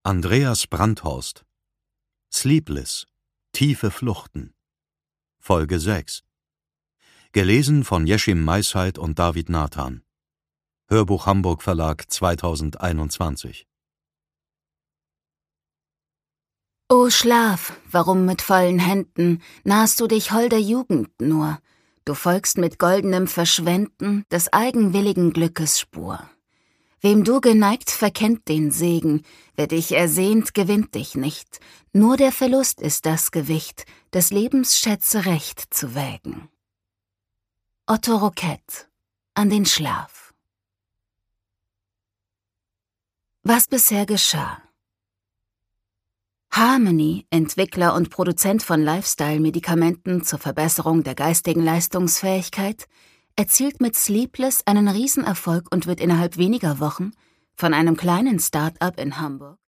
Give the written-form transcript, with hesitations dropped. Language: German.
Andreas Brandhorst. Sleepless. Tiefe Fluchten. Folge 6. Gelesen von Jeschim Maisheit und David Nathan. Hörbuch Hamburg Verlag 2021. O Schlaf, warum mit vollen Händen nahst du dich holder Jugend nur? Du folgst mit goldenem Verschwenden des eigenwilligen Glückes Spur. Wem du geneigt, verkennt den Segen, wer dich ersehnt, gewinnt dich nicht. Nur der Verlust ist das Gewicht, des Lebens Schätze recht zu wägen. Otto Roquette, an den Schlaf. Was bisher geschah? Harmony, Entwickler und Produzent von Lifestyle-Medikamenten zur Verbesserung der geistigen Leistungsfähigkeit, erzielt mit Sleepless einen Riesenerfolg und wird innerhalb weniger Wochen von einem kleinen Start-up in Hamburg